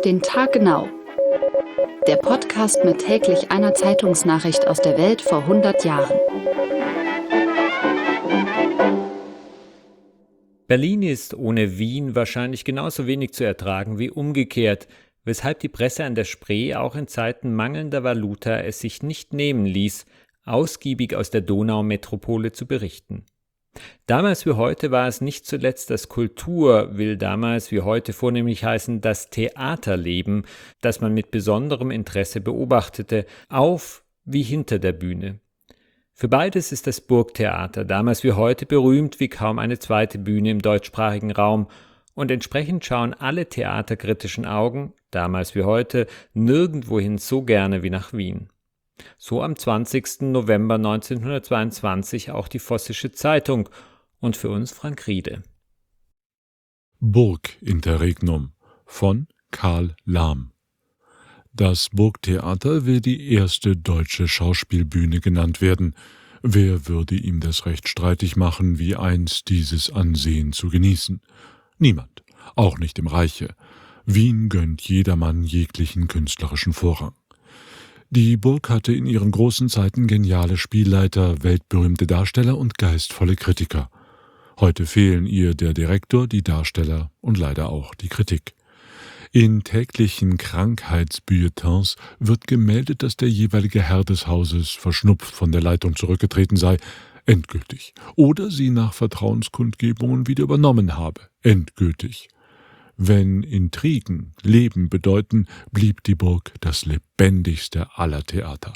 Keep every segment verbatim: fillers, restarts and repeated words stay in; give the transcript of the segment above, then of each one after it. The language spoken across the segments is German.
den Tag genau. Der Podcast mit täglich einer Zeitungsnachricht aus der Welt vor hundert Jahren. Berlin ist ohne Wien wahrscheinlich genauso wenig zu ertragen wie umgekehrt, weshalb die Presse an der Spree auch in Zeiten mangelnder Valuta es sich nicht nehmen ließ, ausgiebig aus der Donaumetropole zu berichten. Damals wie heute war es nicht zuletzt das Kultur, will damals wie heute vornehmlich heißen das Theaterleben, das man mit besonderem Interesse beobachtete, auf wie hinter der Bühne. Für beides ist das Burgtheater damals wie heute berühmt wie kaum eine zweite Bühne im deutschsprachigen Raum, und entsprechend schauen alle theaterkritischen Augen, damals wie heute, nirgendwohin so gerne wie nach Wien. So am zwanzigsten November neunzehnhundertzweiundzwanzig auch die Vossische Zeitung und für uns Frank Riede. Burginterregnum von Karl Lahm. Das Burgtheater will die erste deutsche Schauspielbühne genannt werden. Wer würde ihm das Recht streitig machen, wie einst dieses Ansehen zu genießen? Niemand, auch nicht im Reiche. Wien gönnt jedermann jeglichen künstlerischen Vorrang. Die Burg hatte in ihren großen Zeiten geniale Spielleiter, weltberühmte Darsteller und geistvolle Kritiker. Heute fehlen ihr der Direktor, die Darsteller und leider auch die Kritik. In täglichen Krankheitsbulletins wird gemeldet, dass der jeweilige Herr des Hauses verschnupft von der Leitung zurückgetreten sei, endgültig, oder sie nach Vertrauenskundgebungen wieder übernommen habe, endgültig. Wenn Intrigen Leben bedeuten, blieb die Burg das lebendigste aller Theater.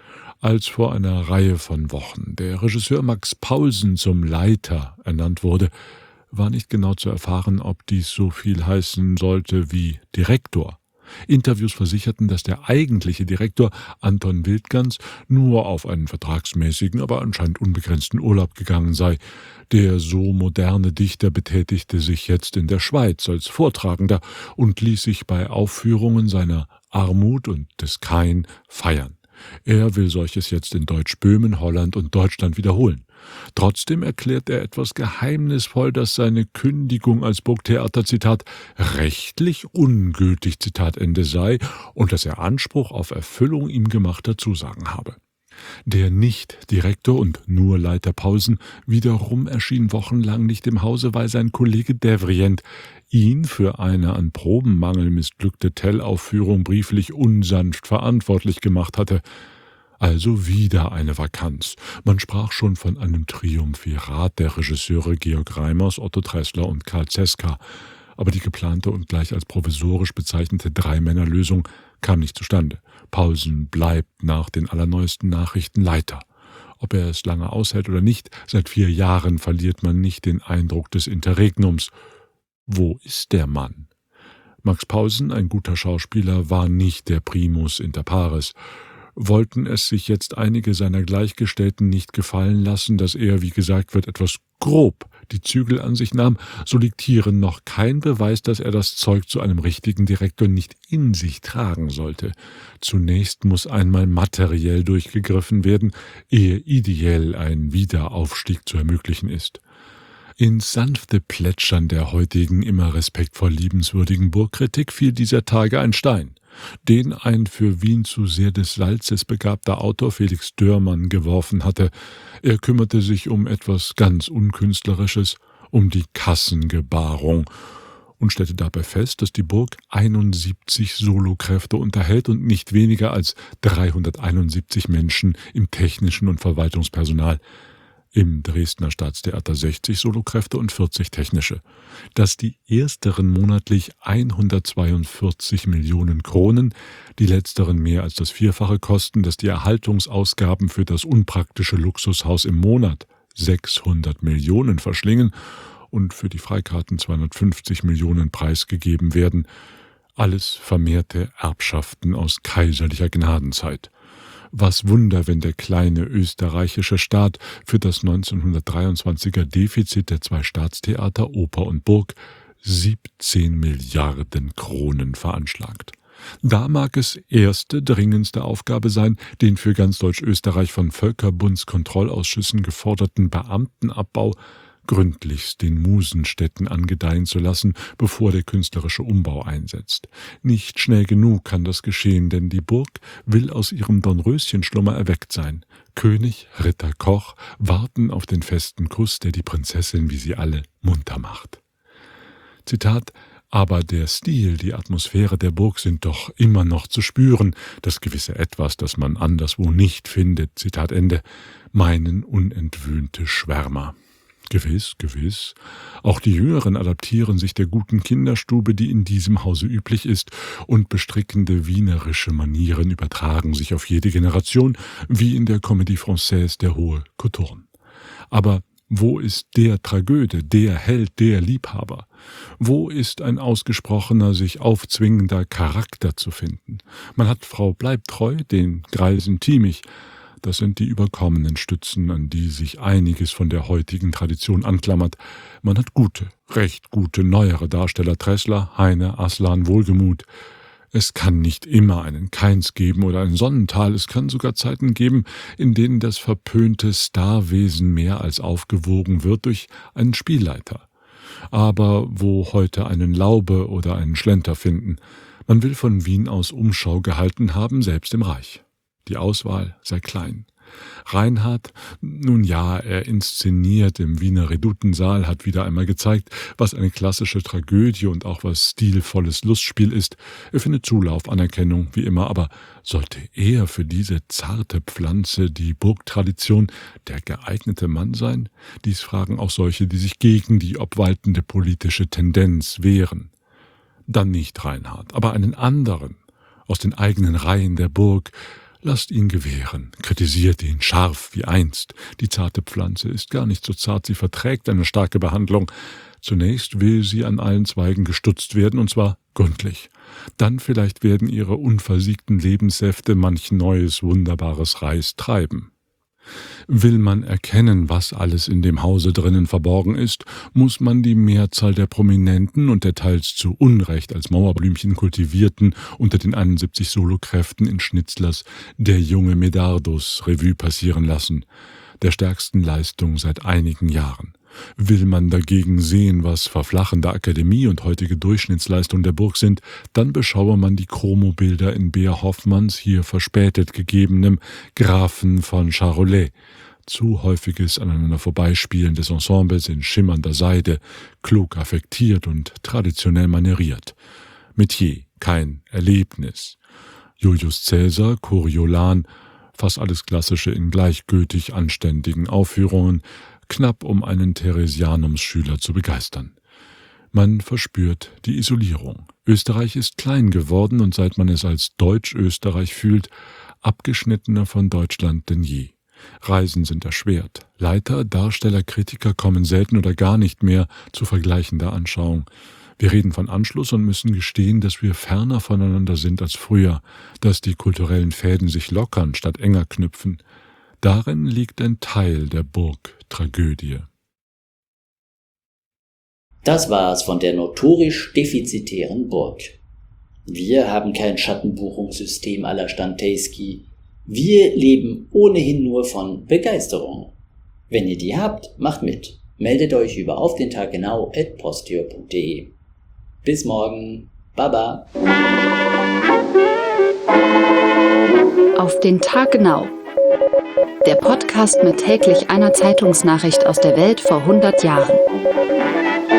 Als vor einer Reihe von Wochen der Regisseur Max Paulsen zum Leiter ernannt wurde, war nicht genau zu erfahren, ob dies so viel heißen sollte wie Direktor. Interviews versicherten, dass der eigentliche Direktor, Anton Wildgans, nur auf einen vertragsmäßigen, aber anscheinend unbegrenzten Urlaub gegangen sei. Der so moderne Dichter betätigte sich jetzt in der Schweiz als Vortragender und ließ sich bei Aufführungen seiner Armut und des Kain feiern. Er will solches jetzt in Deutsch-Böhmen, Holland und Deutschland wiederholen. Trotzdem erklärt er etwas geheimnisvoll, dass seine Kündigung als Burgtheater, Zitat, rechtlich ungültig, Zitat Ende sei, und dass er Anspruch auf Erfüllung ihm gemachter Zusagen habe. Der Nicht-Direktor und nur Leiter Paulsen wiederum erschien wochenlang nicht im Hause, weil sein Kollege Devrient ihn für eine an Probenmangel missglückte Tell-Aufführung brieflich unsanft verantwortlich gemacht hatte. Also wieder eine Vakanz. Man sprach schon von einem Triumvirat der Regisseure Georg Reimers, Otto Tressler und Karl Zeska. Aber die geplante und gleich als provisorisch bezeichnete Drei-Männer-Lösung kam nicht zustande. Paulsen bleibt nach den allerneuesten Nachrichten Leiter. Ob er es lange aushält oder nicht, seit vier Jahren verliert man nicht den Eindruck des Interregnums. Wo ist der Mann? Max Paulsen, ein guter Schauspieler, war nicht der Primus inter pares. Wollten es sich jetzt einige seiner Gleichgestellten nicht gefallen lassen, dass er, wie gesagt wird, etwas grob die Zügel an sich nahm, so liegt hierin noch kein Beweis, dass er das Zeug zu einem richtigen Direktor nicht in sich tragen sollte. Zunächst muss einmal materiell durchgegriffen werden, ehe ideell ein Wiederaufstieg zu ermöglichen ist. Ins sanfte Plätschern der heutigen immer respektvoll liebenswürdigen Burgkritik fiel dieser Tage ein Stein, den ein für Wien zu sehr des Salzes begabter Autor Felix Dörmann geworfen hatte. Er kümmerte sich um etwas ganz Unkünstlerisches, um die Kassengebarung, und stellte dabei fest, dass die Burg einundsiebzig Solokräfte unterhält und nicht weniger als dreihunderteinundsiebzig Menschen im technischen und Verwaltungspersonal. Im Dresdner Staatstheater sechzig Solokräfte und vierzig technische. Dass die ersteren monatlich hundertzweiundvierzig Millionen Kronen, die letzteren mehr als das Vierfache kosten, dass die Erhaltungsausgaben für das unpraktische Luxushaus im Monat sechshundert Millionen verschlingen und für die Freikarten zweihundertfünfzig Millionen preisgegeben werden. Alles vermehrte Erbschaften aus kaiserlicher Gnadenzeit. Was Wunder, wenn der kleine österreichische Staat für das neunzehnhundertdreiundzwanziger Defizit der zwei Staatstheater, Oper und Burg siebzehn Milliarden Kronen veranschlagt. Da mag es erste, dringendste Aufgabe sein, den für ganz Deutsch-Österreich von Völkerbundskontrollausschüssen geforderten Beamtenabbau gründlichst den Musenstädten angedeihen zu lassen, bevor der künstlerische Umbau einsetzt. Nicht schnell genug kann das geschehen, denn die Burg will aus ihrem Dornröschenschlummer erweckt sein. König, Ritter, Koch warten auf den festen Kuss, der die Prinzessin, wie sie alle, munter macht. Zitat: Aber der Stil, die Atmosphäre der Burg sind doch immer noch zu spüren, das gewisse Etwas, das man anderswo nicht findet, Zitat Ende, meinen unentwöhnte Schwärmer. Gewiss, gewiss. Auch die Jüngeren adaptieren sich der guten Kinderstube, die in diesem Hause üblich ist, und bestrickende wienerische Manieren übertragen sich auf jede Generation, wie in der Comédie Française der hohe Coturn. Aber wo ist der Tragöde, der Held, der Liebhaber? Wo ist ein ausgesprochener, sich aufzwingender Charakter zu finden? Man hat Frau Bleibtreu, den Greisen Thimig. Das sind die überkommenen Stützen, an die sich einiges von der heutigen Tradition anklammert. Man hat gute, recht gute, neuere Darsteller, Tressler, Heine, Aslan, Wohlgemuth. Es kann nicht immer einen Kainz geben oder ein Sonnental, es kann sogar Zeiten geben, in denen das verpönte Starwesen mehr als aufgewogen wird durch einen Spielleiter. Aber wo heute einen Laube oder einen Schlenter finden, man will von Wien aus Umschau gehalten haben, selbst im Reich. Die Auswahl sei klein. Reinhard, nun ja, er inszeniert im Wiener Redutensaal, hat wieder einmal gezeigt, was eine klassische Tragödie und auch was stilvolles Lustspiel ist. Er findet Zulauf, Anerkennung, wie immer, aber sollte er für diese zarte Pflanze, die Burgtradition, der geeignete Mann sein? Dies fragen auch solche, die sich gegen die obwaltende politische Tendenz wehren. Dann nicht Reinhard, aber einen anderen, aus den eigenen Reihen der Burg. Lasst ihn gewähren, kritisiert ihn scharf wie einst. Die zarte Pflanze ist gar nicht so zart, sie verträgt eine starke Behandlung. Zunächst will sie an allen Zweigen gestutzt werden, und zwar gründlich. Dann vielleicht werden ihre unversiegten Lebenssäfte manch neues, wunderbares Reis treiben. Will man erkennen, was alles in dem Hause drinnen verborgen ist, muss man die Mehrzahl der Prominenten und der teils zu Unrecht als Mauerblümchen kultivierten unter den einundsiebzig Solokräften in Schnitzlers Der junge Medardus Revue passieren lassen, der stärksten Leistung seit einigen Jahren. Will man dagegen sehen, was verflachende Akademie und heutige Durchschnittsleistung der Burg sind, dann beschaue man die Chromobilder in Beer Hoffmanns hier verspätet gegebenem Grafen von Charolais. Zu häufiges aneinander Vorbeispielen des Ensembles in schimmernder Seide, klug affektiert und traditionell manieriert. Metier, kein Erlebnis. Julius Caesar, Coriolan, fast alles Klassische in gleichgültig anständigen Aufführungen, knapp um einen Theresianumsschüler zu begeistern. Man verspürt die Isolierung. Österreich ist klein geworden und seit man es als Deutsch-Österreich fühlt, abgeschnittener von Deutschland denn je. Reisen sind erschwert. Leiter, Darsteller, Kritiker kommen selten oder gar nicht mehr zu vergleichender Anschauung. Wir reden von Anschluss und müssen gestehen, dass wir ferner voneinander sind als früher, dass die kulturellen Fäden sich lockern statt enger knüpfen. Darin liegt ein Teil der Burgtragödie. Das war's von der notorisch defizitären Burg. Wir haben kein Schattenbuchungssystem à la Stantejski. Wir leben ohnehin nur von Begeisterung. Wenn ihr die habt, macht mit. Meldet euch über auf den Tag genau at postio punkt de. Bis morgen. Baba. Auf den Tag genau. Der Podcast mit täglich einer Zeitungsnachricht aus der Welt vor hundert Jahren.